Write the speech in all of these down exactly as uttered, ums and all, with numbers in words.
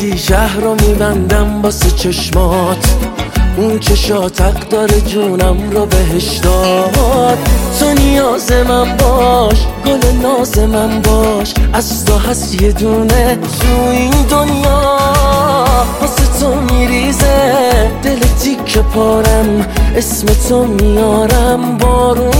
میگی شهر رو میبندم واسه چشمات، اون چشات حق داره جونم رو بهش داد. تو نیاز من باش، گل ناز من باش، از تو هست یه دونه تو این دنیا. واسه تو میریزه دل تیکه پارم، اسم تو میارم بارون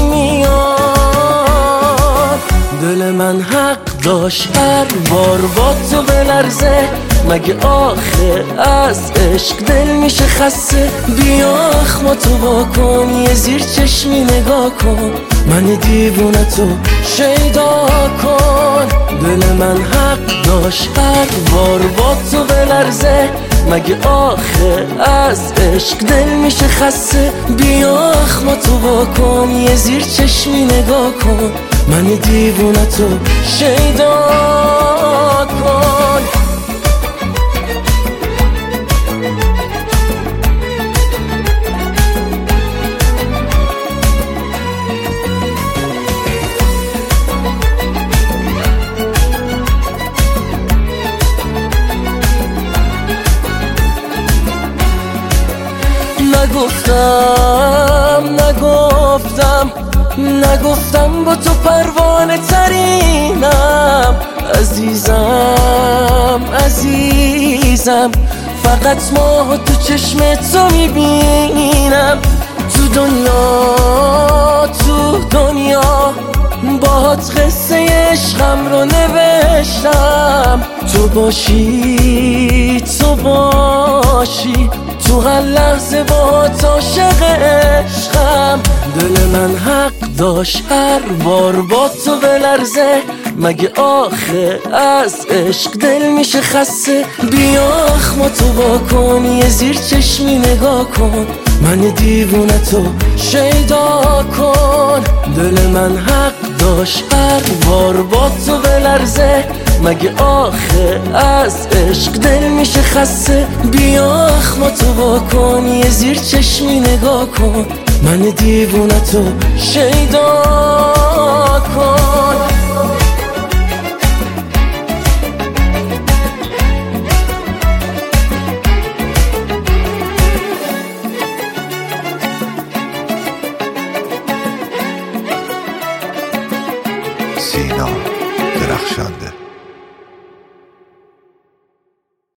میاد. دل من حق داشت هر بار با تو بلرزه، مگه آخه از عشق دل میشه خسته؟ بیا اخما تو با کن، یه زیر چشمی نگاه کن، من دیوونه تو شیدا کن. دل من حق داشت هر بار با تو بلرزه، مگه آخه از عشق دل میشه خسته؟ بیا اخما تو با کن، یه زیر چشمی نگاه کن، من دیوونه تو شیدا کن. نگفتم نگفتم نگفتم با تو پروانه ترینم، عزیزم عزیزم، فقط ماه تو چشم تو میبینم. تو دنیا تو دنیا باهات قصه عشقم رو نوشتم، تو باشی تو باشی تو هر لحظه با تو عاشق عشقم. دل من حق داشت هر بار با تو بلرزه، مگه آخه از عشق دل میشه خسته؟ بیا اخما تو با کن، یه زیر چشمی نگاه کن، من دیوونه تو شیدا کن. دل من حق داشت هر بار با تو بلرزه، مگه آخه از عشق دل میشه خسته؟ بیا اخما تو با کن، یه زیر چشمی نگاه کن، من دیوونه تو شیدا کن.